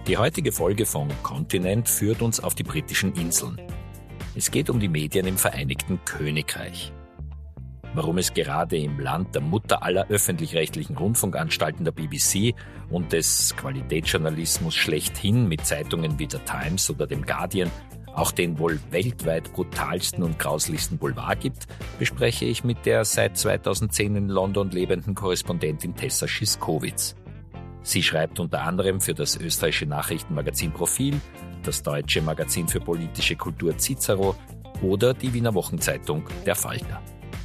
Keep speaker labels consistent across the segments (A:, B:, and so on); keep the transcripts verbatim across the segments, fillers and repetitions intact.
A: Die heutige Folge von Kontinent führt uns auf die britischen Inseln. Es geht um die Medien im Vereinigten Königreich. Warum es gerade im Land der Mutter aller öffentlich-rechtlichen Rundfunkanstalten der B B C und des Qualitätsjournalismus schlechthin mit Zeitungen wie der Times oder dem Guardian auch den wohl weltweit brutalsten und grauslichsten Boulevard gibt, bespreche ich mit der seit zweitausendzehn in London lebenden Korrespondentin Tessa Szyszkowitz. Sie schreibt unter anderem für das österreichische Nachrichtenmagazin Profil, das deutsche Magazin für politische Kultur Cicero oder die Wiener Wochenzeitung Der Falter.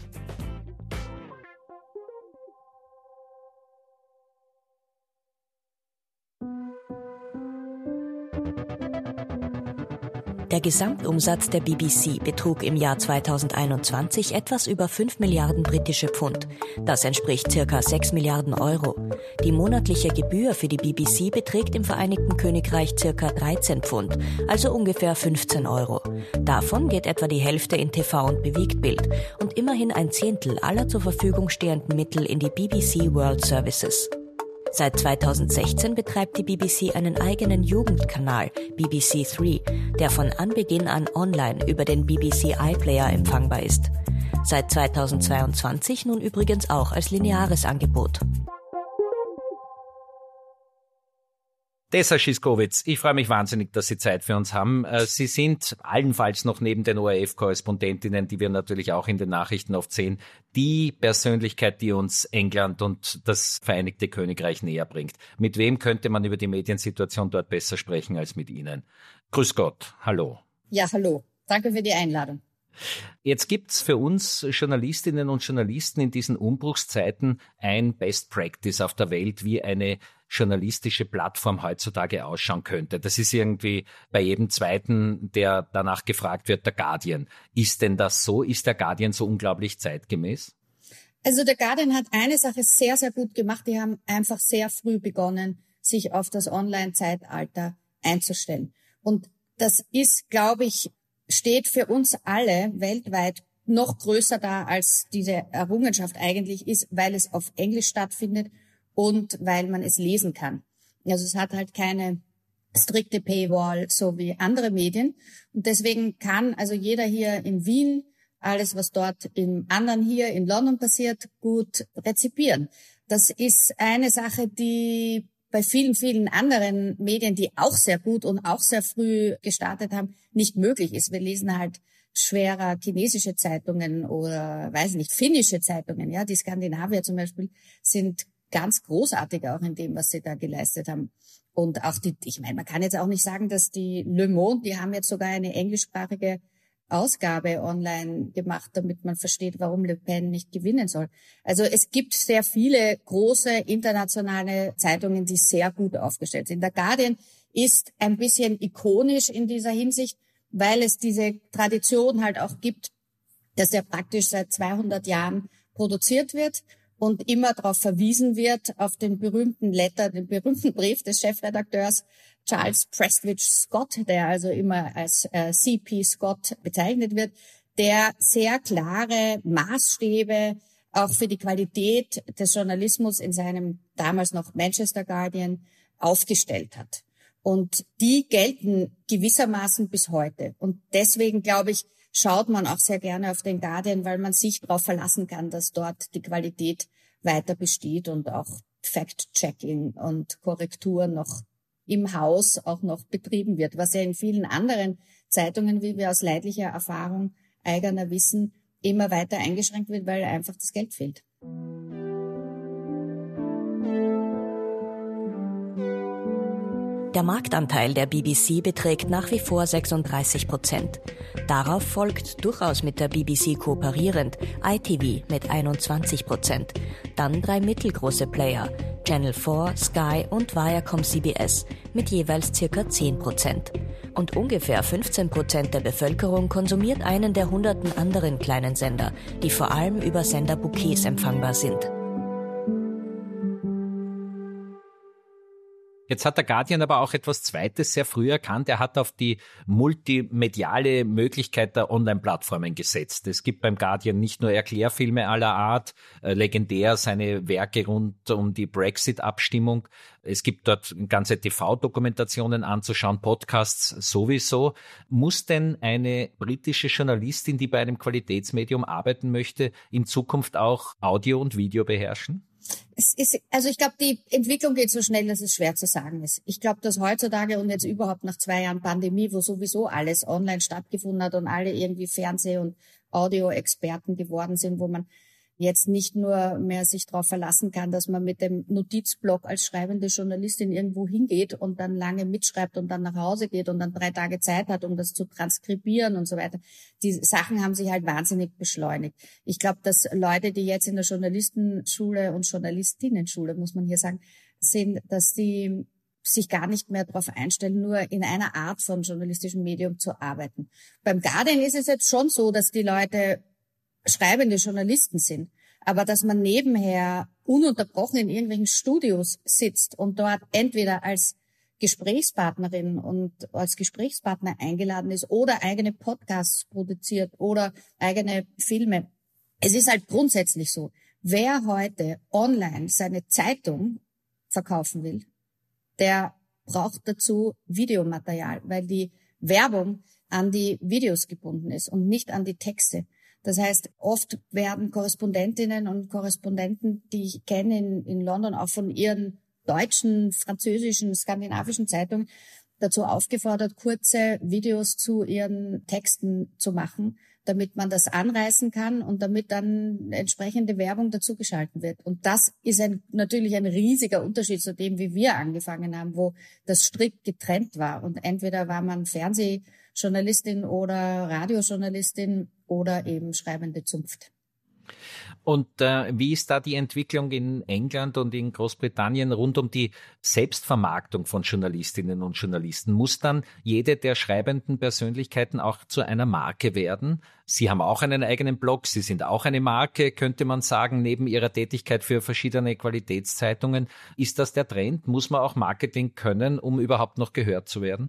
B: Der Gesamtumsatz der B B C betrug im Jahr zweitausendeinundzwanzig etwas über fünf Milliarden britische Pfund. Das entspricht circa sechs Milliarden Euro. Die monatliche Gebühr für die B B C beträgt im Vereinigten Königreich circa dreizehn Pfund, also ungefähr fünfzehn Euro. Davon geht etwa die Hälfte in T V und Bewegtbild und immerhin ein Zehntel aller zur Verfügung stehenden Mittel in die B B C World Services. Seit zweitausendsechzehn betreibt die B B C einen eigenen Jugendkanal, B B C drei, der von Anbeginn an online über den B B C iPlayer empfangbar ist. Seit zweitausendzweiundzwanzig nun übrigens auch als lineares Angebot.
A: Tessa Szyszkowitz, ich freue mich wahnsinnig, dass Sie Zeit für uns haben. Sie sind allenfalls noch neben den O R F-Korrespondentinnen, die wir natürlich auch in den Nachrichten oft sehen, die Persönlichkeit, die uns England und das Vereinigte Königreich näher bringt. Mit wem könnte man über die Mediensituation dort besser sprechen als mit Ihnen? Grüß Gott, hallo.
C: Ja, hallo. Danke für die Einladung.
A: Jetzt gibt's für uns Journalistinnen und Journalisten in diesen Umbruchszeiten ein Best Practice auf der Welt, wie eine journalistische Plattform heutzutage ausschauen könnte. Das ist irgendwie bei jedem Zweiten, der danach gefragt wird, der Guardian. Ist denn das so? Ist der Guardian so unglaublich zeitgemäß?
C: Also der Guardian hat eine Sache sehr, sehr gut gemacht. Die haben einfach sehr früh begonnen, sich auf das Online-Zeitalter einzustellen. Und das ist, glaube ich, steht für uns alle weltweit noch größer da, als diese Errungenschaft eigentlich ist, weil es auf Englisch stattfindet und weil man es lesen kann. Also es hat halt keine strikte Paywall, so wie andere Medien. Und deswegen kann also jeder hier in Wien alles, was dort im anderen hier in London passiert, gut rezipieren. Das ist eine Sache, die bei vielen, vielen anderen Medien, die auch sehr gut und auch sehr früh gestartet haben, nicht möglich ist. Wir lesen halt schwerer chinesische Zeitungen oder, weiß nicht, finnische Zeitungen. Ja, die Skandinavier zum Beispiel sind ganz großartig auch in dem, was sie da geleistet haben. Und auch die, ich meine, man kann jetzt auch nicht sagen, dass die Le Monde, die haben jetzt sogar eine englischsprachige Ausgabe online gemacht, damit man versteht, warum Le Pen nicht gewinnen soll. Also es gibt sehr viele große internationale Zeitungen, die sehr gut aufgestellt sind. Der Guardian ist ein bisschen ikonisch in dieser Hinsicht, weil es diese Tradition halt auch gibt, dass er praktisch seit zweihundert Jahren produziert wird und immer darauf verwiesen wird, auf den berühmten Letter, den berühmten Brief des Chefredakteurs Charles Prestwich Scott, der also immer als äh, C P Scott bezeichnet wird, der sehr klare Maßstäbe auch für die Qualität des Journalismus in seinem damals noch Manchester Guardian aufgestellt hat. Und die gelten gewissermaßen bis heute. Und deswegen, glaube ich, schaut man auch sehr gerne auf den Guardian, weil man sich darauf verlassen kann, dass dort die Qualität weiter besteht und auch Fact-Checking und Korrektur noch im Haus auch noch betrieben wird, was ja in vielen anderen Zeitungen, wie wir aus leidlicher Erfahrung eigener wissen, immer weiter eingeschränkt wird, weil einfach das Geld fehlt.
B: Der Marktanteil der B B C beträgt nach wie vor sechsunddreißig Prozent. Darauf folgt, durchaus mit der B B C kooperierend, I T V mit einundzwanzig Prozent. Dann drei mittelgroße Player, Channel vier, Sky und Viacom C B S mit jeweils circa zehn Prozent. Und ungefähr fünfzehn Prozent der Bevölkerung konsumiert einen der hunderten anderen kleinen Sender, die vor allem über Senderbouquets empfangbar sind.
A: Jetzt hat der Guardian aber auch etwas Zweites sehr früh erkannt. Er hat auf die multimediale Möglichkeit der Online-Plattformen gesetzt. Es gibt beim Guardian nicht nur Erklärfilme aller Art, äh, legendär seine Werke rund um die Brexit-Abstimmung. Es gibt dort ganze T V-Dokumentationen anzuschauen, Podcasts sowieso. Muss denn eine britische Journalistin, die bei einem Qualitätsmedium arbeiten möchte, in Zukunft auch Audio und Video beherrschen?
C: Es ist, also ich glaube, die Entwicklung geht so schnell, dass es schwer zu sagen ist. Ich glaube, dass heutzutage und jetzt überhaupt nach zwei Jahren Pandemie, wo sowieso alles online stattgefunden hat und alle irgendwie Fernseh- und Audio-Experten geworden sind, wo man jetzt nicht nur mehr sich darauf verlassen kann, dass man mit dem Notizblock als schreibende Journalistin irgendwo hingeht und dann lange mitschreibt und dann nach Hause geht und dann drei Tage Zeit hat, um das zu transkribieren und so weiter. Die Sachen haben sich halt wahnsinnig beschleunigt. Ich glaube, dass Leute, die jetzt in der Journalistenschule und Journalistinnenschule, muss man hier sagen, sind, dass die sich gar nicht mehr darauf einstellen, nur in einer Art von journalistischem Medium zu arbeiten. Beim Guardian ist es jetzt schon so, dass die Leute schreibende Journalisten sind, aber dass man nebenher ununterbrochen in irgendwelchen Studios sitzt und dort entweder als Gesprächspartnerin und als Gesprächspartner eingeladen ist oder eigene Podcasts produziert oder eigene Filme. Es ist halt grundsätzlich so, wer heute online seine Zeitung verkaufen will, der braucht dazu Videomaterial, weil die Werbung an die Videos gebunden ist und nicht an die Texte. Das heißt, oft werden Korrespondentinnen und Korrespondenten, die ich kenne in, in London, auch von ihren deutschen, französischen, skandinavischen Zeitungen, dazu aufgefordert, kurze Videos zu ihren Texten zu machen, damit man das anreißen kann und damit dann entsprechende Werbung dazu geschalten wird. Und das ist ein, natürlich ein riesiger Unterschied zu dem, wie wir angefangen haben, wo das strikt getrennt war. Und entweder war man Fernsehjournalistin oder Radiojournalistin oder eben schreibende Zunft.
A: Und äh, wie ist da die Entwicklung in England und in Großbritannien rund um die Selbstvermarktung von Journalistinnen und Journalisten? Muss dann jede der schreibenden Persönlichkeiten auch zu einer Marke werden? Sie haben auch einen eigenen Blog, Sie sind auch eine Marke, könnte man sagen, neben Ihrer Tätigkeit für verschiedene Qualitätszeitungen. Ist das der Trend? Muss man auch Marketing können, um überhaupt noch gehört zu werden?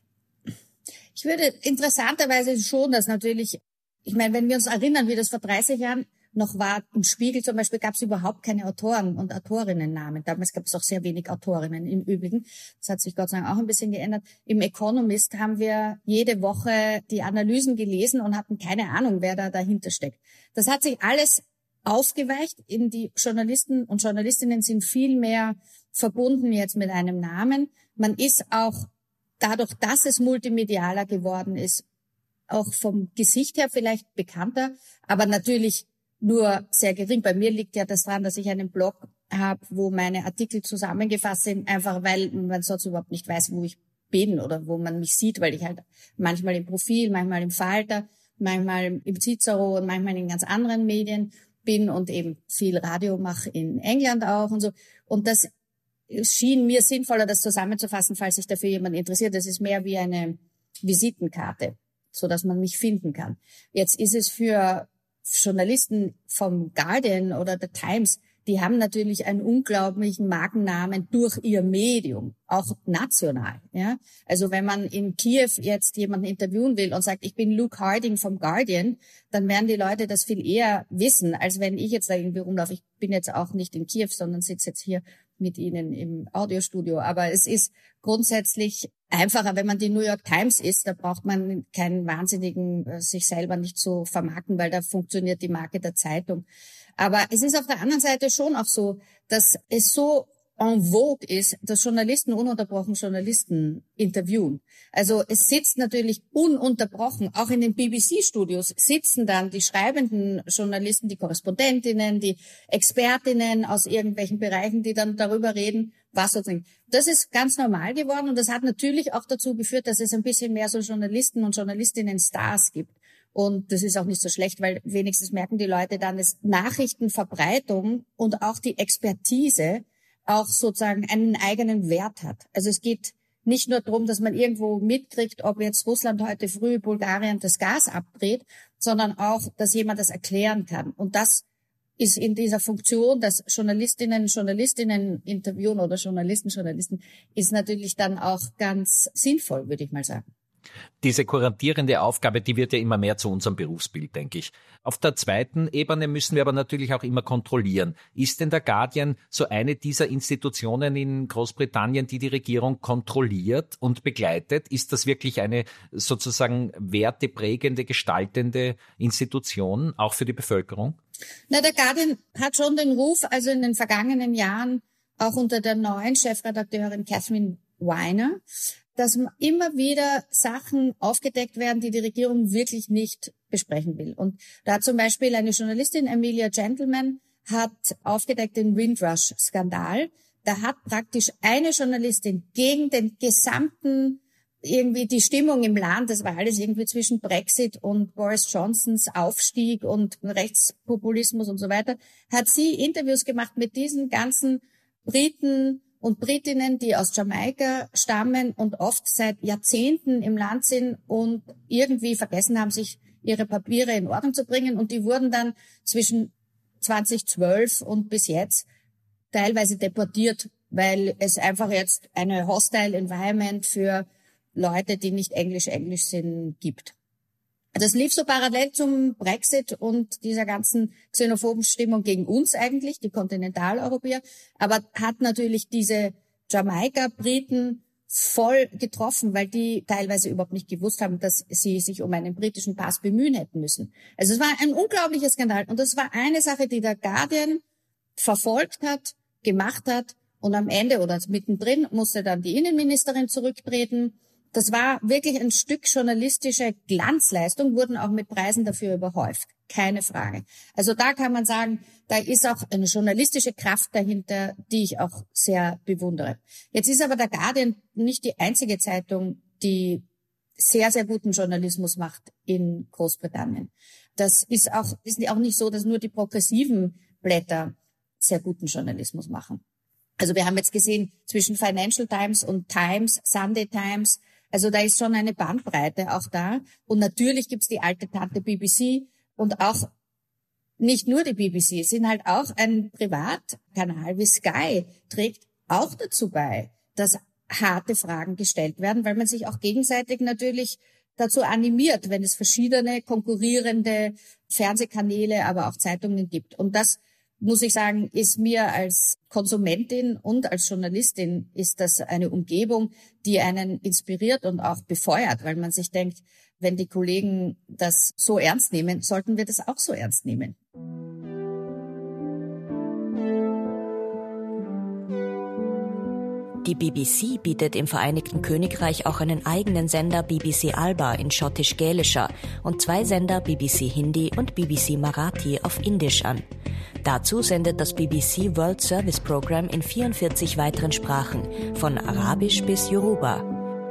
C: Ich würde interessanterweise schon, dass natürlich, ich meine, wenn wir uns erinnern, wie das vor dreißig Jahren noch war, im Spiegel zum Beispiel gab es überhaupt keine Autoren und Autorinnennamen. Damals gab es auch sehr wenig Autorinnen im Übrigen. Das hat sich Gott sei Dank auch ein bisschen geändert. Im Economist haben wir jede Woche die Analysen gelesen und hatten keine Ahnung, wer da dahinter steckt. Das hat sich alles aufgeweicht. In die Journalisten und Journalistinnen sind viel mehr verbunden jetzt mit einem Namen. Man ist auch dadurch, dass es multimedialer geworden ist, auch vom Gesicht her vielleicht bekannter, aber natürlich nur sehr gering. Bei mir liegt ja das daran, dass ich einen Blog habe, wo meine Artikel zusammengefasst sind, einfach weil man sonst überhaupt nicht weiß, wo ich bin oder wo man mich sieht, weil ich halt manchmal im Profil, manchmal im Falter, manchmal im Cicero und manchmal in ganz anderen Medien bin und eben viel Radio mache in England auch und so. Und das schien mir sinnvoller, das zusammenzufassen, falls sich dafür jemand interessiert. Das ist mehr wie eine Visitenkarte, so dass man mich finden kann. Jetzt ist es für Journalisten vom Guardian oder der Times, die haben natürlich einen unglaublichen Markennamen durch ihr Medium, auch national. Ja, also wenn man in Kiew jetzt jemanden interviewen will und sagt, ich bin Luke Harding vom Guardian, dann werden die Leute das viel eher wissen, als wenn ich jetzt da irgendwie rumlaufe. Ich bin jetzt auch nicht in Kiew, sondern sitze jetzt hier mit Ihnen im Audiostudio. Aber es ist grundsätzlich einfacher, wenn man die New York Times ist, da braucht man keinen wahnsinnigen, äh, sich selber nicht so vermarkten, weil da funktioniert die Marke der Zeitung. Aber es ist auf der anderen Seite schon auch so, dass es so en vogue ist, dass Journalisten ununterbrochen Journalisten interviewen. Also es sitzt natürlich ununterbrochen, auch in den B B C-Studios sitzen dann die schreibenden Journalisten, die Korrespondentinnen, die Expertinnen aus irgendwelchen Bereichen, die dann darüber reden, was sozusagen. Das ist ganz normal geworden und das hat natürlich auch dazu geführt, dass es ein bisschen mehr so Journalisten und Journalistinnen-Stars gibt. Und das ist auch nicht so schlecht, weil wenigstens merken die Leute dann, dass Nachrichtenverbreitung und auch die Expertise auch sozusagen einen eigenen Wert hat. Also es geht nicht nur darum, dass man irgendwo mitkriegt, ob jetzt Russland heute früh Bulgarien das Gas abdreht, sondern auch, dass jemand das erklären kann. Und das ist in dieser Funktion, dass Journalistinnen Journalistinnen interviewen oder Journalisten Journalisten, ist natürlich dann auch ganz sinnvoll, würde ich mal sagen.
A: Diese kuratierende Aufgabe, die wird ja immer mehr zu unserem Berufsbild, denke ich. Auf der zweiten Ebene müssen wir aber natürlich auch immer kontrollieren. Ist denn der Guardian so eine dieser Institutionen in Großbritannien, die die Regierung kontrolliert und begleitet? Ist das wirklich eine sozusagen werteprägende, gestaltende Institution, auch für die Bevölkerung?
C: Na, der Guardian hat schon den Ruf, also in den vergangenen Jahren, auch unter der neuen Chefredakteurin Catherine Weiner, dass immer wieder Sachen aufgedeckt werden, die die Regierung wirklich nicht besprechen will. Und da hat zum Beispiel eine Journalistin, Amelia Gentleman, hat aufgedeckt den Windrush-Skandal. Da hat praktisch eine Journalistin gegen den gesamten, irgendwie die Stimmung im Land, das war alles irgendwie zwischen Brexit und Boris Johnsons Aufstieg und Rechtspopulismus und so weiter, hat sie Interviews gemacht mit diesen ganzen Briten und Britinnen, die aus Jamaika stammen und oft seit Jahrzehnten im Land sind und irgendwie vergessen haben, sich ihre Papiere in Ordnung zu bringen. Und die wurden dann zwischen zweitausendzwölf und bis jetzt teilweise deportiert, weil es einfach jetzt eine hostile Environment für Leute, die nicht Englisch-Englisch sind, gibt. Das lief so parallel zum Brexit und dieser ganzen xenophoben Stimmung gegen uns eigentlich, die Kontinentaleuropäer, aber hat natürlich diese Jamaika-Briten voll getroffen, weil die teilweise überhaupt nicht gewusst haben, dass sie sich um einen britischen Pass bemühen hätten müssen. Also es war ein unglaublicher Skandal und das war eine Sache, die der Guardian verfolgt hat, gemacht hat und am Ende oder mittendrin musste dann die Innenministerin zurücktreten. Das war wirklich ein Stück journalistische Glanzleistung, wurden auch mit Preisen dafür überhäuft. Keine Frage. Also da kann man sagen, da ist auch eine journalistische Kraft dahinter, die ich auch sehr bewundere. Jetzt ist aber der Guardian nicht die einzige Zeitung, die sehr, sehr guten Journalismus macht in Großbritannien. Das ist auch, ist auch nicht so, dass nur die progressiven Blätter sehr guten Journalismus machen. Also wir haben jetzt gesehen, zwischen Financial Times und Times, Sunday Times, also da ist schon eine Bandbreite auch da. Und natürlich gibt's die alte Tante B B C und auch nicht nur die B B C, es sind halt auch ein Privatkanal wie Sky trägt auch dazu bei, dass harte Fragen gestellt werden, weil man sich auch gegenseitig natürlich dazu animiert, wenn es verschiedene konkurrierende Fernsehkanäle, aber auch Zeitungen gibt. Und das, muss ich sagen, ist mir als Konsumentin und als Journalistin ist das eine Umgebung, die einen inspiriert und auch befeuert, weil man sich denkt, wenn die Kollegen das so ernst nehmen, sollten wir das auch so ernst nehmen.
B: Die B B C bietet im Vereinigten Königreich auch einen eigenen Sender B B C Alba in schottisch-gälischer und zwei Sender B B C Hindi und B B C Marathi auf Indisch an. Dazu sendet das B B C World Service Program in vierundvierzig weiteren Sprachen, von Arabisch bis Yoruba.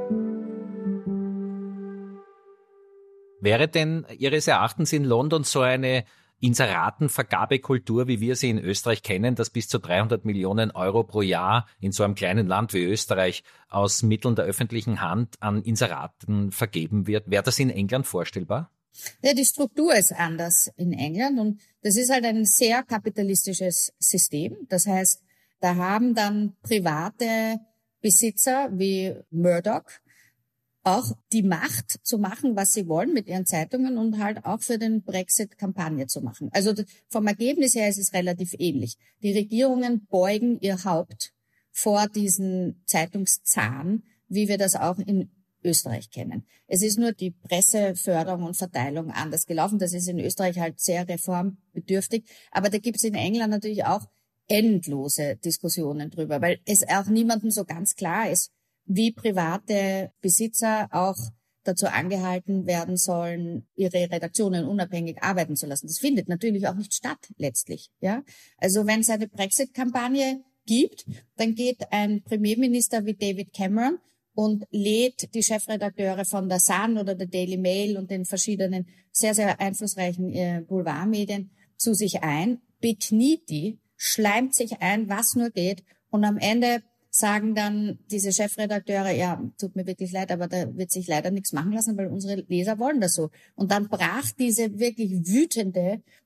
A: Wäre denn Ihres Erachtens in London so eine Inseratenvergabekultur, wie wir sie in Österreich kennen, dass bis zu dreihundert Millionen Euro pro Jahr in so einem kleinen Land wie Österreich aus Mitteln der öffentlichen Hand an Inseraten vergeben wird? Wäre das in England vorstellbar?
C: Ja, die Struktur ist anders in England und das ist halt ein sehr kapitalistisches System. Das heißt, da haben dann private Besitzer wie Murdoch auch die Macht zu machen, was sie wollen mit ihren Zeitungen und halt auch für den Brexit Kampagne zu machen. Also vom Ergebnis her ist es relativ ähnlich. Die Regierungen beugen ihr Haupt vor diesen Zeitungszahn, wie wir das auch in Österreich kennen. Es ist nur die Presseförderung und Verteilung anders gelaufen. Das ist in Österreich halt sehr reformbedürftig. Aber da gibt es in England natürlich auch endlose Diskussionen drüber, weil es auch niemandem so ganz klar ist, wie private Besitzer auch dazu angehalten werden sollen, ihre Redaktionen unabhängig arbeiten zu lassen. Das findet natürlich auch nicht statt letztlich. Ja, also wenn es eine Brexit-Kampagne gibt, dann geht ein Premierminister wie David Cameron und lädt die Chefredakteure von der Sun oder der Daily Mail und den verschiedenen sehr, sehr einflussreichen äh, Boulevardmedien zu sich ein, bekniet die, schleimt sich ein, was nur geht und am Ende sagen dann diese Chefredakteure, ja, tut mir wirklich leid, aber da wird sich leider nichts machen lassen, weil unsere Leser wollen das so. Und dann brach diese wirklich wütende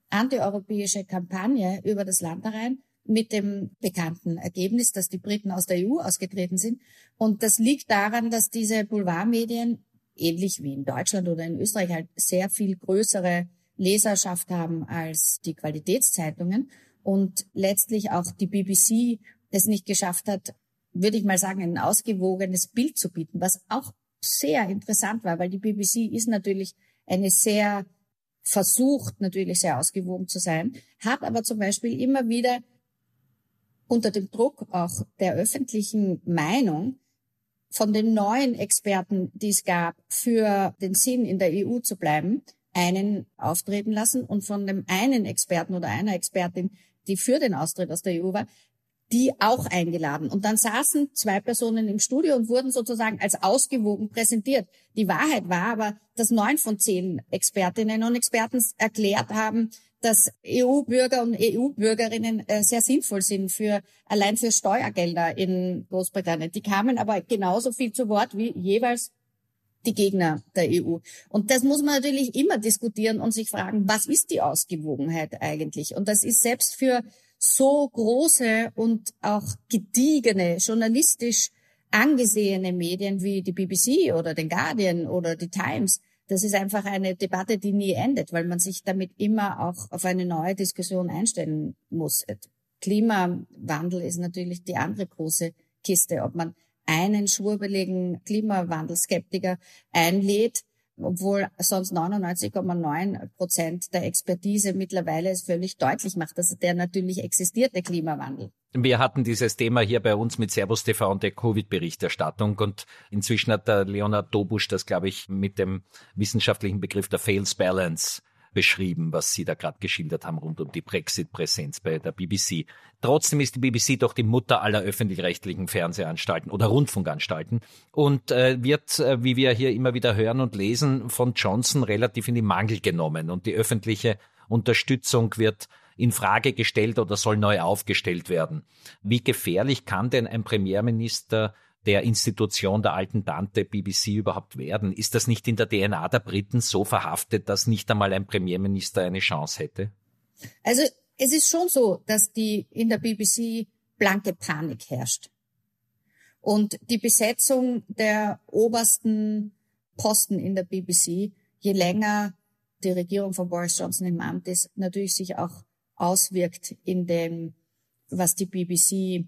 C: antieuropäische Kampagne über das Land herein mit dem bekannten Ergebnis, dass die Briten aus der E U ausgetreten sind. Und das liegt daran, dass diese Boulevardmedien, ähnlich wie in Deutschland oder in Österreich, halt sehr viel größere Leserschaft haben als die Qualitätszeitungen und letztlich auch die B B C es nicht geschafft hat, würde ich mal sagen, ein ausgewogenes Bild zu bieten, was auch sehr interessant war, weil die B B C ist natürlich eine sehr, versucht natürlich sehr ausgewogen zu sein, hat aber zum Beispiel immer wieder unter dem Druck auch der öffentlichen Meinung von den neuen Experten, die es gab, für den Sinn, in der E U zu bleiben, einen auftreten lassen und von dem einen Experten oder einer Expertin, die für den Austritt aus der E U war, die auch eingeladen. Und dann saßen zwei Personen im Studio und wurden sozusagen als ausgewogen präsentiert. Die Wahrheit war aber, dass neun von zehn Expertinnen und Experten erklärt haben, dass E U-Bürger und E U-Bürgerinnen äh, sehr sinnvoll sind für allein für Steuergelder in Großbritannien. Die kamen aber genauso viel zu Wort wie jeweils die Gegner der E U. Und das muss man natürlich immer diskutieren und sich fragen, was ist die Ausgewogenheit eigentlich? Und das ist selbst für so große und auch gediegene, journalistisch angesehene Medien wie die B B C oder den Guardian oder die Times, das ist einfach eine Debatte, die nie endet, weil man sich damit immer auch auf eine neue Diskussion einstellen muss. Klimawandel ist natürlich die andere große Kiste, ob man einen schwurbeligen Klimawandelskeptiker einlädt, obwohl sonst neunundneunzig Komma neun Prozent der Expertise mittlerweile es völlig deutlich macht, dass der natürlich existiert, der Klimawandel.
A: Wir hatten dieses Thema hier bei uns mit Servus T V und der Covid-Berichterstattung und inzwischen hat der Leonhard Dobusch das, glaube ich, mit dem wissenschaftlichen Begriff der Fails Balance beschrieben, was Sie da gerade geschildert haben rund um die Brexit-Präsenz bei der B B C. Trotzdem ist die B B C doch die Mutter aller öffentlich-rechtlichen Fernsehanstalten oder Rundfunkanstalten und äh, wird, äh, wie wir hier immer wieder hören und lesen, von Johnson relativ in die Mangel genommen und die öffentliche Unterstützung wird in Frage gestellt oder soll neu aufgestellt werden. Wie gefährlich kann denn ein Premierminister der Institution der alten Tante B B C überhaupt werden? Ist das nicht in der D N A der Briten so verhaftet, dass nicht einmal ein Premierminister eine Chance hätte?
C: Also es ist schon so, dass die in der B B C blanke Panik herrscht. Und die Besetzung der obersten Posten in der B B C, je länger die Regierung von Boris Johnson im Amt ist, natürlich sich auch auswirkt in dem, was die B B C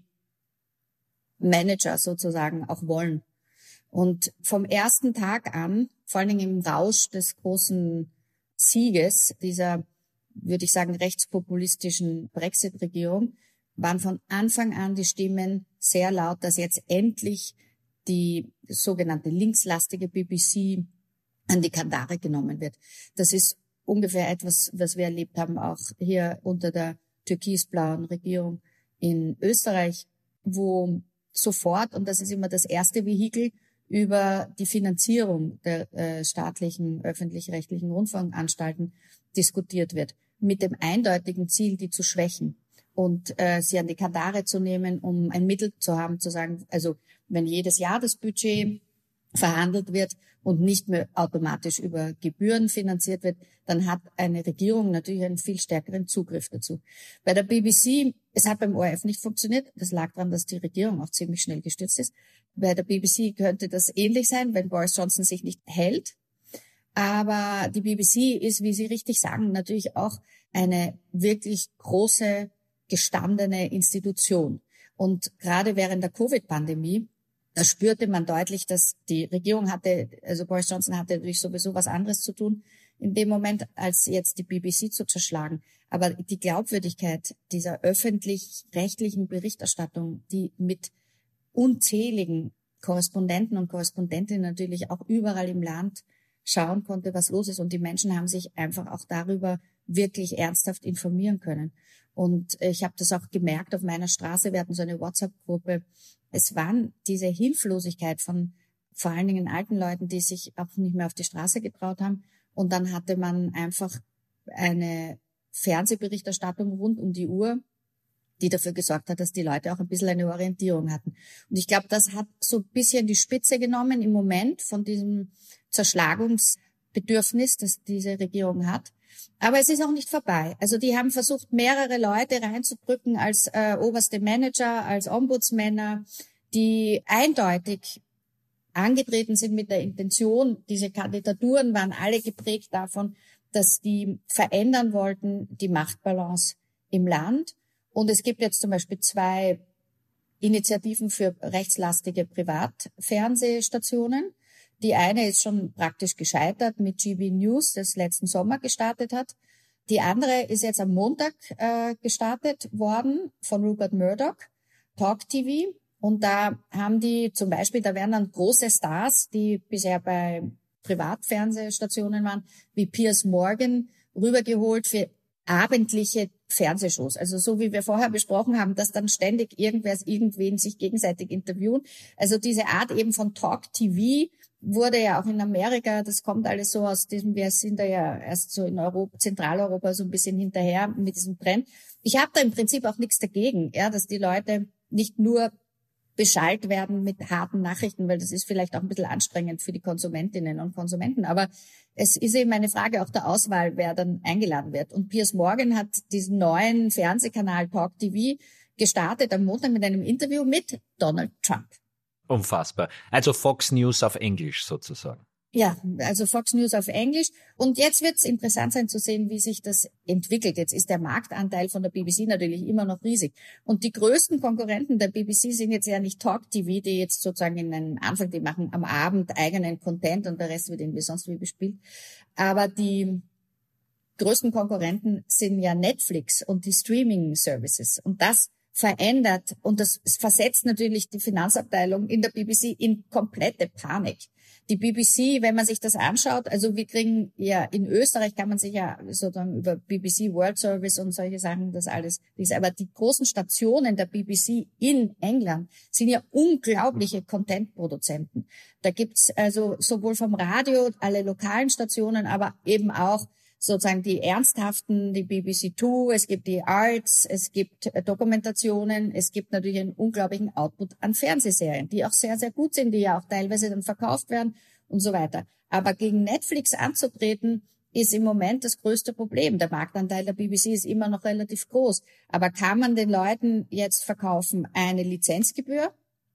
C: Manager sozusagen auch wollen. Und vom ersten Tag an, vor allen Dingen im Rausch des großen Sieges dieser, würde ich sagen, rechtspopulistischen Brexit-Regierung, waren von Anfang an die Stimmen sehr laut, dass jetzt endlich die sogenannte linkslastige B B C an die Kandare genommen wird. Das ist ungefähr etwas, was wir erlebt haben, auch hier unter der türkisblauen Regierung in Österreich, wo sofort, und das ist immer das erste Vehikel, über die Finanzierung der äh, staatlichen öffentlich-rechtlichen Rundfunkanstalten diskutiert wird, mit dem eindeutigen Ziel, die zu schwächen und äh, sie an die Kandare zu nehmen, um ein Mittel zu haben, zu sagen, also wenn jedes Jahr das Budget verhandelt wird und nicht mehr automatisch über Gebühren finanziert wird, dann hat eine Regierung natürlich einen viel stärkeren Zugriff dazu. Bei der B B C, es hat beim O R F nicht funktioniert. Das lag daran, dass die Regierung auch ziemlich schnell gestürzt ist. Bei der B B C könnte das ähnlich sein, wenn Boris Johnson sich nicht hält. Aber die B B C ist, wie Sie richtig sagen, natürlich auch eine wirklich große, gestandene Institution. Und gerade während der Covid-Pandemie, da spürte man deutlich, dass die Regierung hatte, also Boris Johnson hatte natürlich sowieso was anderes zu tun in dem Moment, als jetzt die B B C zu zerschlagen. Aber die Glaubwürdigkeit dieser öffentlich-rechtlichen Berichterstattung, die mit unzähligen Korrespondenten und Korrespondentinnen natürlich auch überall im Land schauen konnte, was los ist. Und die Menschen haben sich einfach auch darüber wirklich ernsthaft informieren können. Und ich habe das auch gemerkt auf meiner Straße. Wir hatten so eine WhatsApp-Gruppe. Es waren diese Hilflosigkeit von vor allen Dingen alten Leuten, die sich auch nicht mehr auf die Straße getraut haben. Und dann hatte man einfach eine Fernsehberichterstattung rund um die Uhr, die dafür gesorgt hat, dass die Leute auch ein bisschen eine Orientierung hatten. Und ich glaube, das hat so ein bisschen die Spitze genommen im Moment von diesem Zerschlagungsbedürfnis, das diese Regierung hat. Aber es ist auch nicht vorbei. Also die haben versucht, mehrere Leute reinzudrücken als äh, oberste Manager, als Ombudsmänner, die eindeutig angetreten sind mit der Intention. Diese Kandidaturen waren alle geprägt davon, dass die verändern wollten, die Machtbalance im Land. Und es gibt jetzt zum Beispiel zwei Initiativen für rechtslastige Privatfernsehstationen. Die eine ist schon praktisch gescheitert mit G B News, das letzten Sommer gestartet hat. Die andere ist jetzt am Montag äh, gestartet worden von Rupert Murdoch, Talk T V. Und da haben die zum Beispiel, da werden dann große Stars, die bisher bei Privatfernsehstationen waren, wie Piers Morgan, rübergeholt für abendliche Fernsehshows. Also so wie wir vorher besprochen haben, dass dann ständig irgendwer irgendwen sich gegenseitig interviewen. Also diese Art eben von Talk T V wurde ja auch in Amerika, das kommt alles so aus diesem, wir sind da ja erst so in Europa, Zentraleuropa so ein bisschen hinterher mit diesem Trend. Ich habe da im Prinzip auch nichts dagegen, ja, dass die Leute nicht nur beschallt werden mit harten Nachrichten, weil das ist vielleicht auch ein bisschen anstrengend für die Konsumentinnen und Konsumenten. Aber es ist eben eine Frage auch der Auswahl, wer dann eingeladen wird. Und Piers Morgan hat diesen neuen Fernsehkanal Talk T V gestartet am Montag mit einem Interview mit Donald Trump.
A: Unfassbar. Also Fox News auf Englisch sozusagen.
C: Ja, also Fox News auf Englisch. Und jetzt wird es interessant sein zu sehen, wie sich das entwickelt. Jetzt ist der Marktanteil von der B B C natürlich immer noch riesig. Und die größten Konkurrenten der B B C sind jetzt ja nicht Talk T V, die jetzt sozusagen in einem Anfang, die machen am Abend eigenen Content und der Rest wird irgendwie sonst wie bespielt. Aber die größten Konkurrenten sind ja Netflix und die Streaming-Services. Und das verändert und das versetzt natürlich die Finanzabteilung in der B B C in komplette Panik. Die B B C, wenn man sich das anschaut, also wir kriegen ja in Österreich kann man sich ja sozusagen über B B C World Service und solche Sachen, das alles, aber die großen Stationen der B B C in England sind ja unglaubliche Content-Produzenten. Da gibt's also sowohl vom Radio alle lokalen Stationen, aber eben auch sozusagen die ernsthaften, die B B C Two, es gibt die Arts, es gibt Dokumentationen, es gibt natürlich einen unglaublichen Output an Fernsehserien, die auch sehr, sehr gut sind, die ja auch teilweise dann verkauft werden und so weiter. Aber gegen Netflix anzutreten, ist im Moment das größte Problem. Der Marktanteil der B B C ist immer noch relativ groß. Aber kann man den Leuten jetzt verkaufen eine Lizenzgebühr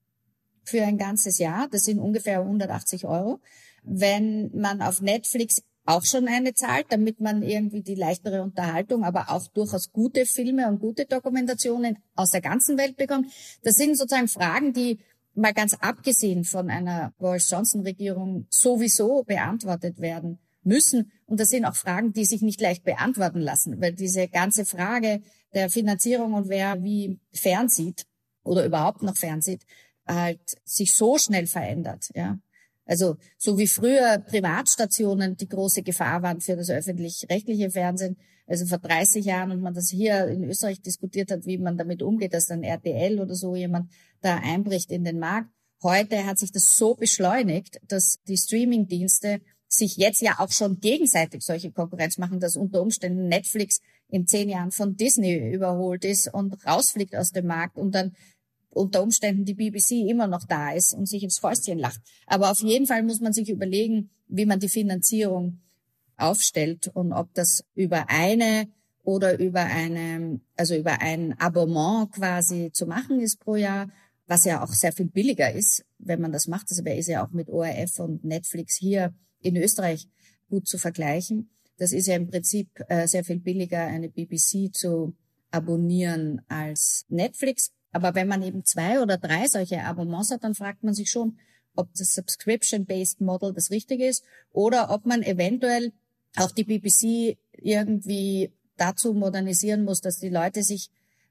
C: für ein ganzes Jahr? Das sind ungefähr hundertachtzig Euro. Wenn man auf Netflix auch schon eine zahlt, damit man irgendwie die leichtere Unterhaltung, aber auch durchaus gute Filme und gute Dokumentationen aus der ganzen Welt bekommt. Das sind sozusagen Fragen, die mal ganz abgesehen von einer Boris Johnson-Regierung sowieso beantwortet werden müssen. Und das sind auch Fragen, die sich nicht leicht beantworten lassen, weil diese ganze Frage der Finanzierung und wer wie fernsieht oder überhaupt noch fernsieht, halt sich so schnell verändert, ja. Also so wie früher Privatstationen die große Gefahr waren für das öffentlich-rechtliche Fernsehen, also vor dreißig Jahren und man das hier in Österreich diskutiert hat, wie man damit umgeht, dass dann R T L oder so jemand da einbricht in den Markt. Heute hat sich das so beschleunigt, dass die Streamingdienste sich jetzt ja auch schon gegenseitig solche Konkurrenz machen, dass unter Umständen Netflix in zehn Jahren von Disney überholt ist und rausfliegt aus dem Markt und dann unter Umständen die B B C immer noch da ist und sich ins Fäustchen lacht. Aber auf jeden Fall muss man sich überlegen, wie man die Finanzierung aufstellt und ob das über eine oder über eine, also über ein Abonnement quasi zu machen ist pro Jahr, was ja auch sehr viel billiger ist, wenn man das macht. Also wer ist ja auch mit O R F und Netflix hier in Österreich gut zu vergleichen. Das ist ja im Prinzip äh, sehr viel billiger, eine B B C zu abonnieren als Netflix. Aber wenn man eben zwei oder drei solche Abonnements hat, dann fragt man sich schon, ob das Subscription-Based Model das Richtige ist oder ob man eventuell auch die B B C irgendwie dazu modernisieren muss, dass die Leute sich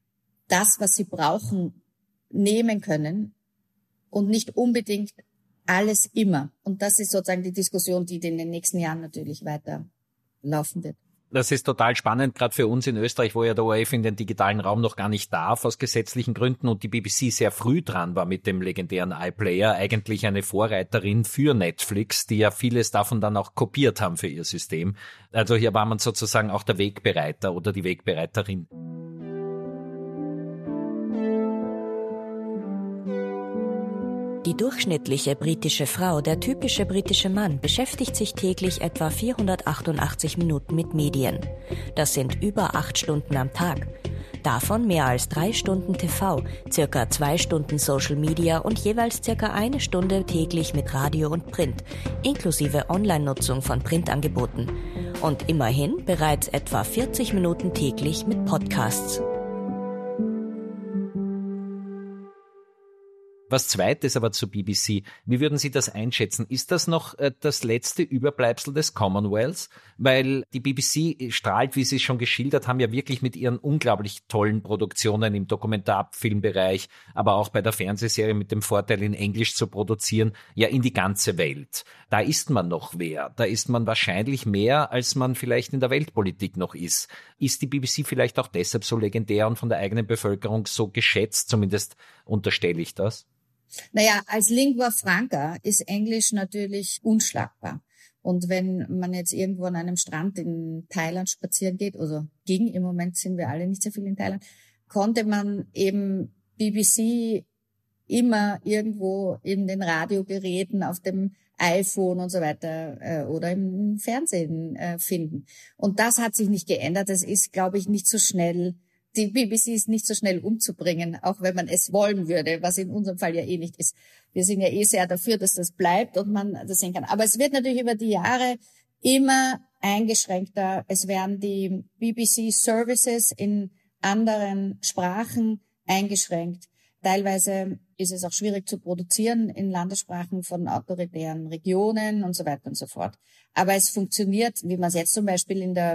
C: das, was sie brauchen, nehmen können und nicht unbedingt alles immer. Und das ist sozusagen die Diskussion, die in den nächsten Jahren natürlich weiter laufen wird.
A: Das ist total spannend, gerade für uns in Österreich, wo ja der O R F in den digitalen Raum noch gar nicht darf, aus gesetzlichen Gründen, und die B B C sehr früh dran war mit dem legendären iPlayer, eigentlich eine Vorreiterin für Netflix, die ja vieles davon dann auch kopiert haben für ihr System. Also hier war man sozusagen auch der Wegbereiter oder die Wegbereiterin.
B: Die durchschnittliche britische Frau, der typische britische Mann, beschäftigt sich täglich etwa vierhundertachtundachtzig Minuten mit Medien. Das sind über acht Stunden am Tag. Davon mehr als drei Stunden T V, circa zwei Stunden Social Media und jeweils circa eine Stunde täglich mit Radio und Print, inklusive Online-Nutzung von Printangeboten. Und immerhin bereits etwa vierzig Minuten täglich mit Podcasts.
A: Was Zweites aber zu B B C. Wie würden Sie das einschätzen? Ist das noch äh, das letzte Überbleibsel des Commonwealths? Weil die B B C strahlt, wie Sie es schon geschildert haben, ja wirklich mit ihren unglaublich tollen Produktionen im Dokumentarfilmbereich, aber auch bei der Fernsehserie mit dem Vorteil, in Englisch zu produzieren, ja in die ganze Welt. Da ist man noch wer. Da ist man wahrscheinlich mehr, als man vielleicht in der Weltpolitik noch ist. Ist die B B C vielleicht auch deshalb so legendär und von der eigenen Bevölkerung so geschätzt? Zumindest unterstelle ich das.
C: Naja, als Lingua Franca ist Englisch natürlich unschlagbar. Und wenn man jetzt irgendwo an einem Strand in Thailand spazieren geht, also ging, im Moment sind wir alle nicht so viel in Thailand, konnte man eben B B C immer irgendwo in den Radiogeräten, auf dem iPhone und so weiter äh, oder im Fernsehen äh, finden. Und das hat sich nicht geändert. Das ist, glaube ich, nicht so schnell. Die B B C ist nicht so schnell umzubringen, auch wenn man es wollen würde, was in unserem Fall ja eh nicht ist. Wir sind ja eh sehr dafür, dass das bleibt und man das sehen kann. Aber es wird natürlich über die Jahre immer eingeschränkter. Es werden die B B C Services in anderen Sprachen eingeschränkt. Teilweise ist es auch schwierig zu produzieren in Landessprachen von autoritären Regionen und so weiter und so fort. Aber es funktioniert, wie man es jetzt zum Beispiel in der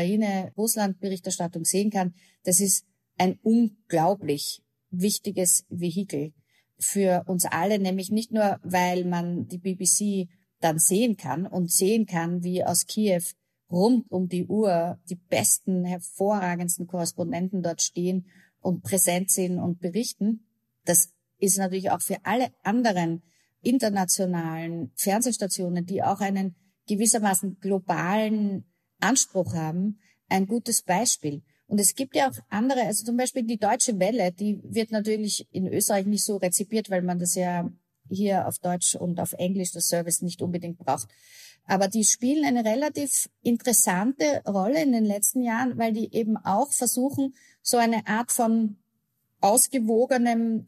C: Ukraine-Russland-Berichterstattung sehen kann. Das ist ein unglaublich wichtiges Vehikel für uns alle, nämlich nicht nur, weil man die B B C dann sehen kann und sehen kann, wie aus Kiew rund um die Uhr die besten, hervorragendsten Korrespondenten dort stehen und präsent sind und berichten. Das ist natürlich auch für alle anderen internationalen Fernsehstationen, die auch einen gewissermaßen globalen Anspruch haben, ein gutes Beispiel. Und es gibt ja auch andere, also zum Beispiel die Deutsche Welle, die wird natürlich in Österreich nicht so rezipiert, weil man das ja hier auf Deutsch und auf Englisch, das Service, nicht unbedingt braucht. Aber die spielen eine relativ interessante Rolle in den letzten Jahren, weil die eben auch versuchen, so eine Art von ausgewogenem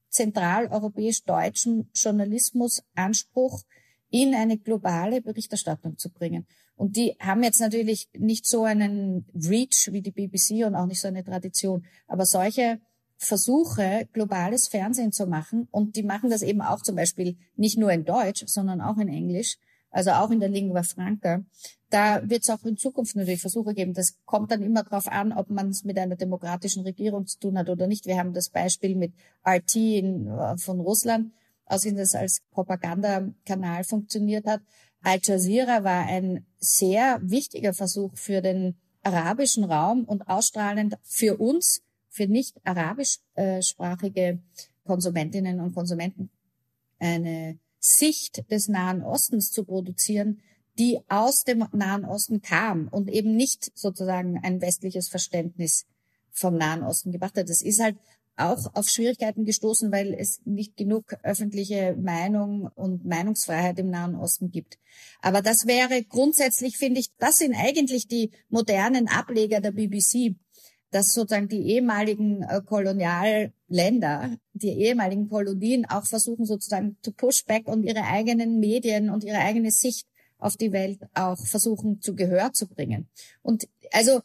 C: zentraleuropäisch-deutschen Journalismusanspruch in eine globale Berichterstattung zu bringen. Und die haben jetzt natürlich nicht so einen Reach wie die B B C und auch nicht so eine Tradition. Aber solche Versuche, globales Fernsehen zu machen, und die machen das eben auch zum Beispiel nicht nur in Deutsch, sondern auch in Englisch, also auch in der Lingua Franca. Da wird es auch in Zukunft natürlich Versuche geben. Das kommt dann immer darauf an, ob man es mit einer demokratischen Regierung zu tun hat oder nicht. Wir haben das Beispiel mit R T in, von Russland, aus dem das als Propagandakanal funktioniert hat. Al Jazeera war ein sehr wichtiger Versuch für den arabischen Raum und ausstrahlend für uns, für nicht arabischsprachige Konsumentinnen und Konsumenten, eine Sicht des Nahen Ostens zu produzieren, die aus dem Nahen Osten kam und eben nicht sozusagen ein westliches Verständnis vom Nahen Osten gebracht hat. Das ist halt auch auf Schwierigkeiten gestoßen, weil es nicht genug öffentliche Meinung und Meinungsfreiheit im Nahen Osten gibt. Aber das wäre grundsätzlich, finde ich, das sind eigentlich die modernen Ableger der B B C, dass sozusagen die ehemaligen äh, Kolonialländer, die ehemaligen Kolonien auch versuchen sozusagen to push back und ihre eigenen Medien und ihre eigene Sicht auf die Welt auch versuchen zu Gehör zu bringen. Und also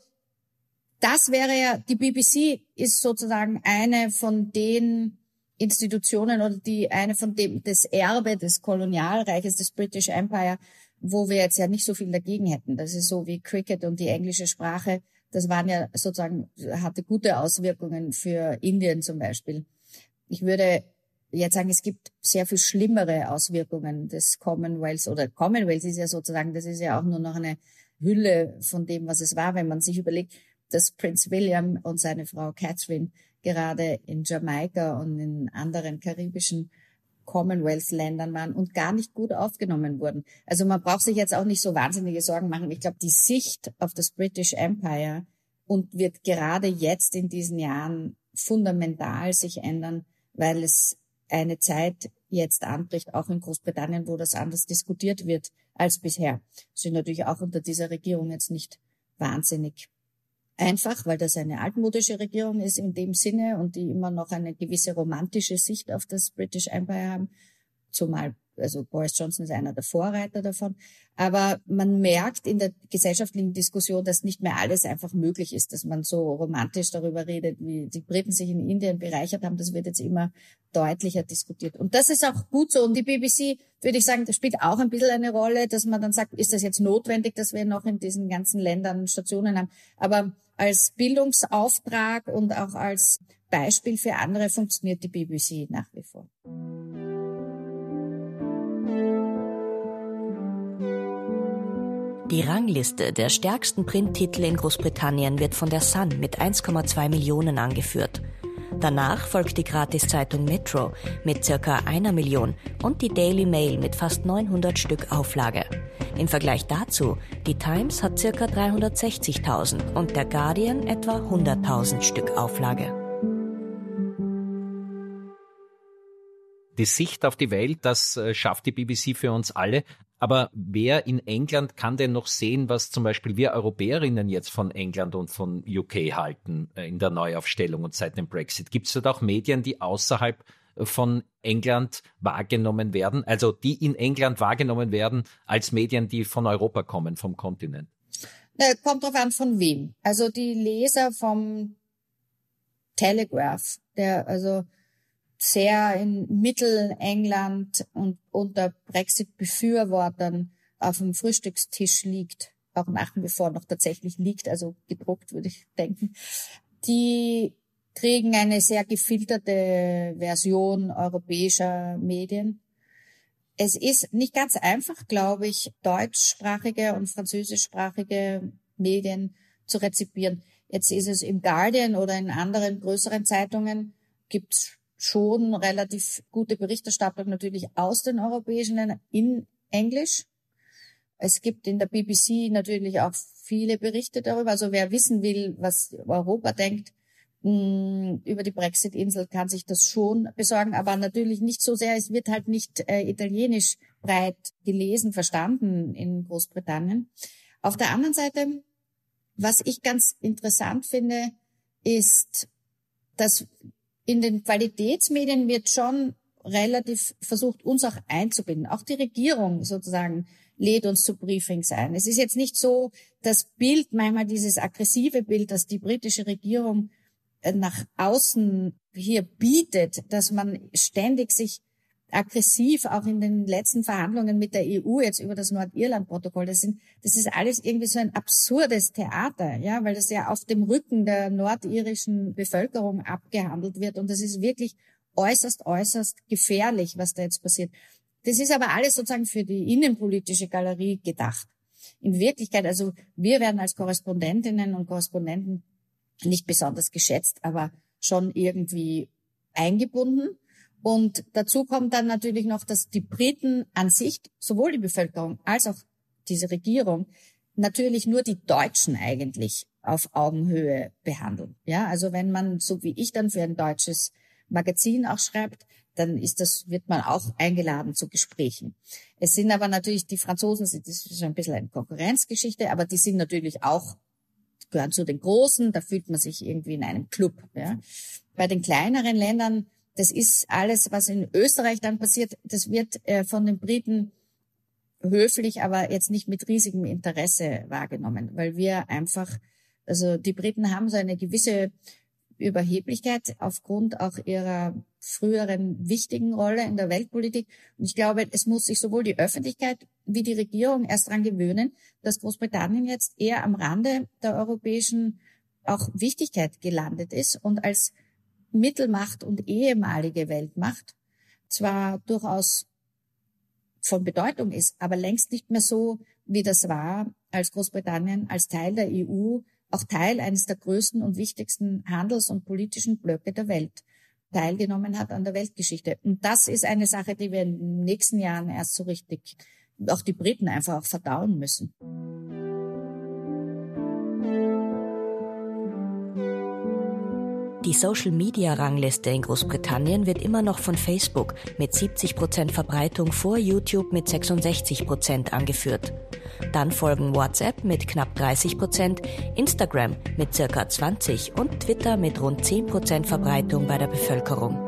C: das wäre ja, die B B C ist sozusagen eine von den Institutionen oder die eine von dem das Erbe des Kolonialreiches, des British Empire, wo wir jetzt ja nicht so viel dagegen hätten. Das ist so wie Cricket und die englische Sprache. Das waren ja sozusagen, hatte gute Auswirkungen für Indien zum Beispiel. Ich würde jetzt sagen, es gibt sehr viel schlimmere Auswirkungen des Commonwealths, oder Commonwealth ist ja sozusagen, das ist ja auch nur noch eine Hülle von dem, was es war, wenn man sich überlegt, dass Prinz William und seine Frau Catherine gerade in Jamaika und in anderen karibischen Commonwealth-Ländern waren und gar nicht gut aufgenommen wurden. Also man braucht sich jetzt auch nicht so wahnsinnige Sorgen machen. Ich glaube, die Sicht auf das British Empire und wird gerade jetzt in diesen Jahren fundamental sich ändern, weil es eine Zeit jetzt anbricht, auch in Großbritannien, wo das anders diskutiert wird als bisher. Das ist natürlich auch unter dieser Regierung jetzt nicht wahnsinnig einfach, weil das eine altmodische Regierung ist in dem Sinne und die immer noch eine gewisse romantische Sicht auf das British Empire haben, zumal also Boris Johnson ist einer der Vorreiter davon. Aber man merkt in der gesellschaftlichen Diskussion, dass nicht mehr alles einfach möglich ist, dass man so romantisch darüber redet, wie die Briten sich in Indien bereichert haben. Das wird jetzt immer deutlicher diskutiert. Und das ist auch gut so. Und die B B C, würde ich sagen, das spielt auch ein bisschen eine Rolle, dass man dann sagt, ist das jetzt notwendig, dass wir noch in diesen ganzen Ländern Stationen haben. Aber als Bildungsauftrag und auch als Beispiel für andere funktioniert die B B C nach wie vor.
B: Die Rangliste der stärksten Printtitel in Großbritannien wird von der Sun mit eins Komma zwei Millionen angeführt. Danach folgt die Gratiszeitung Metro mit circa einer Million und die Daily Mail mit fast neunhundert Stück Auflage. Im Vergleich dazu, die Times hat circa dreihundertsechzigtausend und der Guardian etwa hunderttausend Stück Auflage.
A: Die Sicht auf die Welt, das schafft die B B C für uns alle. Aber wer in England kann denn noch sehen, was zum Beispiel wir Europäerinnen jetzt von England und von U K halten in der Neuaufstellung und seit dem Brexit? Gibt es dort auch Medien, die außerhalb von England wahrgenommen werden, also die in England wahrgenommen werden als Medien, die von Europa kommen, vom Kontinent?
C: Na, kommt drauf an, von wem. Also die Leser vom Telegraph, der also sehr in Mittelengland und unter Brexit-Befürwortern auf dem Frühstückstisch liegt, auch nach wie vor noch tatsächlich liegt, also gedruckt, würde ich denken, die kriegen eine sehr gefilterte Version europäischer Medien. Es ist nicht ganz einfach, glaube ich, deutschsprachige und französischsprachige Medien zu rezipieren. Jetzt ist es im Guardian oder in anderen größeren Zeitungen, gibt's schon relativ gute Berichterstattung natürlich aus den europäischen Ländern in Englisch. Es gibt in der B B C natürlich auch viele Berichte darüber. Also wer wissen will, was Europa denkt mh, über die Brexit-Insel, kann sich das schon besorgen. Aber natürlich nicht so sehr. Es wird halt nicht äh, italienisch breit gelesen, verstanden in Großbritannien. Auf der anderen Seite, was ich ganz interessant finde, ist, dass in den Qualitätsmedien wird schon relativ versucht, uns auch einzubinden. Auch die Regierung sozusagen lädt uns zu Briefings ein. Es ist jetzt nicht so das Bild, manchmal dieses aggressive Bild, das die britische Regierung nach außen hier bietet, dass man ständig sich aggressiv auch in den letzten Verhandlungen mit der E U jetzt über das Nordirland-Protokoll. Das sind, das ist alles irgendwie so ein absurdes Theater, ja, weil das ja auf dem Rücken der nordirischen Bevölkerung abgehandelt wird und das ist wirklich äußerst, äußerst gefährlich, was da jetzt passiert. Das ist aber alles sozusagen für die innenpolitische Galerie gedacht. In Wirklichkeit, also wir werden als Korrespondentinnen und Korrespondenten nicht besonders geschätzt, aber schon irgendwie eingebunden. Und dazu kommt dann natürlich noch, dass die Briten an sich, sowohl die Bevölkerung als auch diese Regierung, natürlich nur die Deutschen eigentlich auf Augenhöhe behandeln. Ja, also wenn man, so wie ich dann für ein deutsches Magazin auch schreibt, dann ist das, wird man auch eingeladen zu Gesprächen. Es sind aber natürlich die Franzosen, das ist ein bisschen eine Konkurrenzgeschichte, aber die sind natürlich auch, gehören zu den Großen, da fühlt man sich irgendwie in einem Club. Ja. Bei den kleineren Ländern, das ist alles, was in Österreich dann passiert, das wird äh, von den Briten höflich, aber jetzt nicht mit riesigem Interesse wahrgenommen, weil wir einfach, also die Briten haben so eine gewisse Überheblichkeit aufgrund auch ihrer früheren wichtigen Rolle in der Weltpolitik. Und ich glaube, es muss sich sowohl die Öffentlichkeit wie die Regierung erst daran gewöhnen, dass Großbritannien jetzt eher am Rande der europäischen auch Wichtigkeit gelandet ist und als Mittelmacht und ehemalige Weltmacht zwar durchaus von Bedeutung ist, aber längst nicht mehr so, wie das war, als Großbritannien als Teil der E U auch Teil eines der größten und wichtigsten Handels- und politischen Blöcke der Welt teilgenommen hat an der Weltgeschichte. Und das ist eine Sache, die wir in den nächsten Jahren erst so richtig, auch die Briten einfach auch verdauen müssen.
B: Die Social-Media-Rangliste in Großbritannien wird immer noch von Facebook mit siebzig Prozent Verbreitung vor YouTube mit sechsundsechzig Prozent angeführt. Dann folgen WhatsApp mit knapp dreißig Prozent, Instagram mit circa zwanzig und Twitter mit rund zehn Prozent Verbreitung bei der Bevölkerung.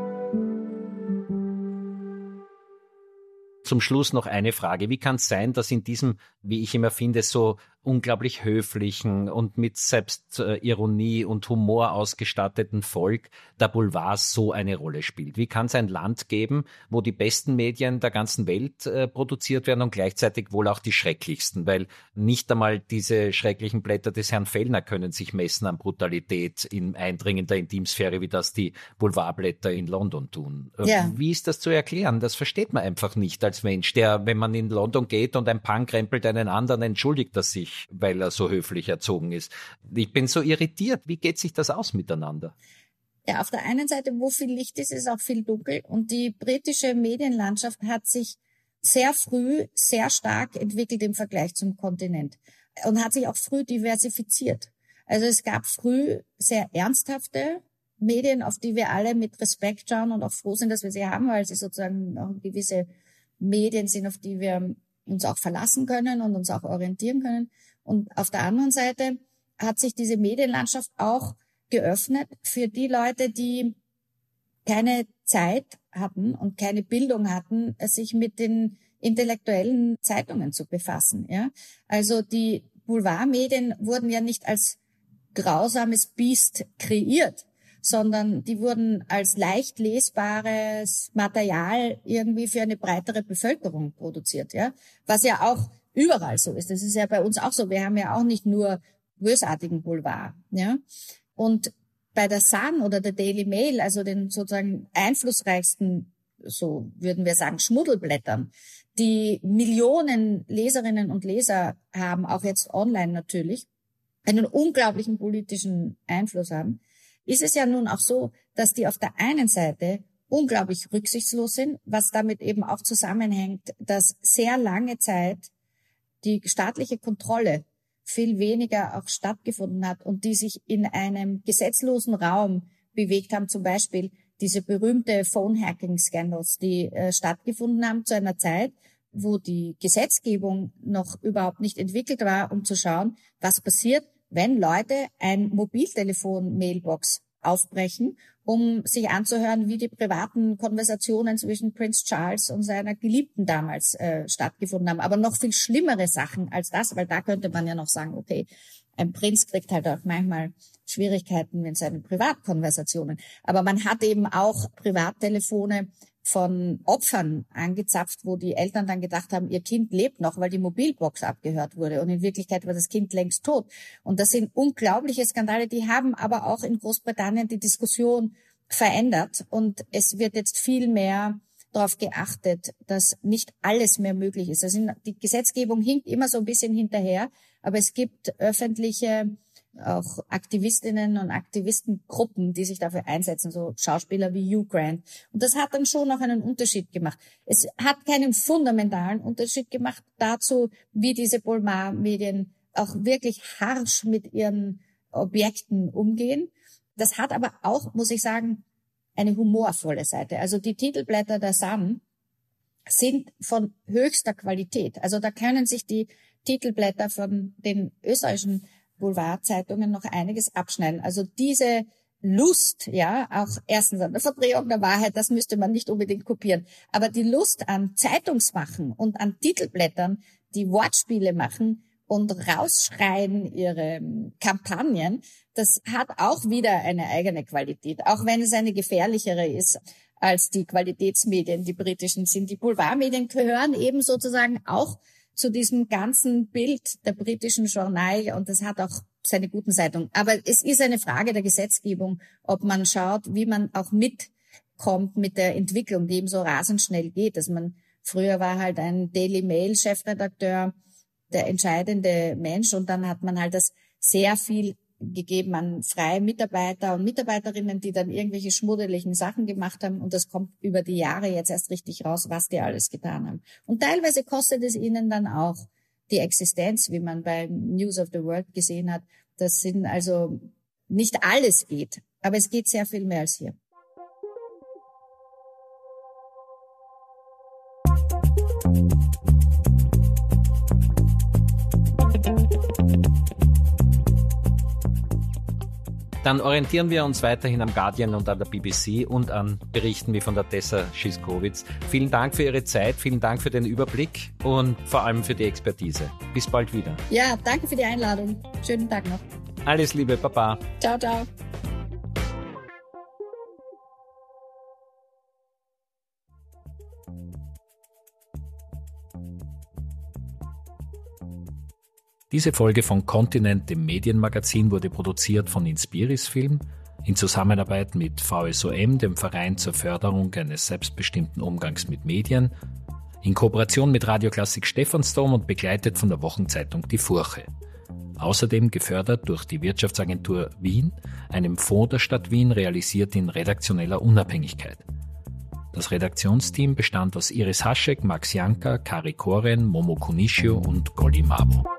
A: Zum Schluss noch eine Frage. Wie kann es sein, dass in diesem, wie ich immer finde, so unglaublich höflichen und mit Selbstironie und Humor ausgestatteten Volk der Boulevard so eine Rolle spielt? Wie kann es ein Land geben, wo die besten Medien der ganzen Welt äh, produziert werden und gleichzeitig wohl auch die schrecklichsten? Weil nicht einmal diese schrecklichen Blätter des Herrn Fellner können sich messen an Brutalität im Eindringen der Intimsphäre, wie das die Boulevardblätter in London tun. Äh,
C: ja.
A: Wie ist das zu erklären? Das versteht man einfach nicht als Mensch, der, wenn man in London geht und ein Punk krempelt einen anderen, entschuldigt er sich, weil er so höflich erzogen ist. Ich bin so irritiert. Wie geht sich das aus miteinander?
C: Ja, auf der einen Seite, wo viel Licht ist, ist auch viel dunkel. Und die britische Medienlandschaft hat sich sehr früh sehr stark entwickelt im Vergleich zum Kontinent und hat sich auch früh diversifiziert. Also es gab früh sehr ernsthafte Medien, auf die wir alle mit Respekt schauen und auch froh sind, dass wir sie haben, weil sie sozusagen auch gewisse Medien sind, auf die wir uns auch verlassen können und uns auch orientieren können. Und auf der anderen Seite hat sich diese Medienlandschaft auch geöffnet für die Leute, die keine Zeit hatten und keine Bildung hatten, sich mit den intellektuellen Zeitungen zu befassen. Ja, also die Boulevardmedien wurden ja nicht als grausames Biest kreiert, sondern die wurden als leicht lesbares Material irgendwie für eine breitere Bevölkerung produziert, ja. Was ja auch überall so ist. Das ist ja bei uns auch so. Wir haben ja auch nicht nur bösartigen Boulevard, ja. Und bei der Sun oder der Daily Mail, also den sozusagen einflussreichsten, so würden wir sagen, Schmuddelblättern, die Millionen Leserinnen und Leser haben, auch jetzt online natürlich, einen unglaublichen politischen Einfluss haben, ist es ja nun auch so, dass die auf der einen Seite unglaublich rücksichtslos sind, was damit eben auch zusammenhängt, dass sehr lange Zeit die staatliche Kontrolle viel weniger auch stattgefunden hat und die sich in einem gesetzlosen Raum bewegt haben, zum Beispiel diese berühmte Phone-Hacking-Scandals, die äh, stattgefunden haben zu einer Zeit, wo die Gesetzgebung noch überhaupt nicht entwickelt war, um zu schauen, was passiert, wenn Leute ein Mobiltelefon-Mailbox aufbrechen, um sich anzuhören, wie die privaten Konversationen zwischen Prince Charles und seiner Geliebten damals äh, stattgefunden haben. Aber noch viel schlimmere Sachen als das, weil da könnte man ja noch sagen, okay, ein Prinz kriegt halt auch manchmal Schwierigkeiten mit seinen Privatkonversationen. Aber man hat eben auch Privattelefone von Opfern angezapft, wo die Eltern dann gedacht haben, ihr Kind lebt noch, weil die Mobilbox abgehört wurde. Und in Wirklichkeit war das Kind längst tot. Und das sind unglaubliche Skandale, die haben aber auch in Großbritannien die Diskussion verändert. Und es wird jetzt viel mehr darauf geachtet, dass nicht alles mehr möglich ist. Also die Gesetzgebung hinkt immer so ein bisschen hinterher, aber es gibt öffentliche auch Aktivistinnen und Aktivistengruppen, die sich dafür einsetzen, so Schauspieler wie Hugh Grant. Und das hat dann schon noch einen Unterschied gemacht. Es hat keinen fundamentalen Unterschied gemacht dazu, wie diese Boulevardmedien auch wirklich harsch mit ihren Objekten umgehen. Das hat aber auch, muss ich sagen, eine humorvolle Seite. Also die Titelblätter der Sun sind von höchster Qualität. Also da können sich die Titelblätter von den österreichischen Boulevardzeitungen noch einiges abschneiden. Also diese Lust, ja, auch erstens an der Verdrehung der Wahrheit, das müsste man nicht unbedingt kopieren. Aber die Lust an Zeitungsmachen und an Titelblättern, die Wortspiele machen und rausschreien ihre Kampagnen, das hat auch wieder eine eigene Qualität. Auch wenn es eine gefährlichere ist als die Qualitätsmedien, die britischen sind. Die Boulevardmedien gehören eben sozusagen auch zu diesem ganzen Bild der britischen Journal und das hat auch seine guten Seiten. Aber es ist eine Frage der Gesetzgebung, ob man schaut, wie man auch mitkommt mit der Entwicklung, die eben so rasend schnell geht. Dass man früher war halt ein Daily Mail Chefredakteur der entscheidende Mensch und dann hat man halt das sehr viel gegeben an freie Mitarbeiter und Mitarbeiterinnen, die dann irgendwelche schmuddeligen Sachen gemacht haben und das kommt über die Jahre jetzt erst richtig raus, was die alles getan haben. Und teilweise kostet es ihnen dann auch die Existenz, wie man bei News of the World gesehen hat. Das sind also nicht alles geht, aber es geht sehr viel mehr als hier.
A: Dann orientieren wir uns weiterhin am Guardian und an der B B C und an Berichten wie von der Tessa Szyszkowitz. Vielen Dank für Ihre Zeit, vielen Dank für den Überblick und vor allem für die Expertise. Bis bald wieder.
C: Ja, danke für die Einladung. Schönen Tag noch.
A: Alles Liebe, Baba.
C: Ciao, ciao.
A: Diese Folge von Kontinent, dem Medienmagazin, wurde produziert von Inspiris Film in Zusammenarbeit mit V S O M, dem Verein zur Förderung eines selbstbestimmten Umgangs mit Medien, in Kooperation mit Radioklassik Stephansdom und begleitet von der Wochenzeitung Die Furche. Außerdem gefördert durch die Wirtschaftsagentur Wien, einem Fonds der Stadt Wien, realisiert in redaktioneller Unabhängigkeit. Das Redaktionsteam bestand aus Iris Haschek, Max Janka, Kari Koren, Momo Kunischio und Golly Mabo.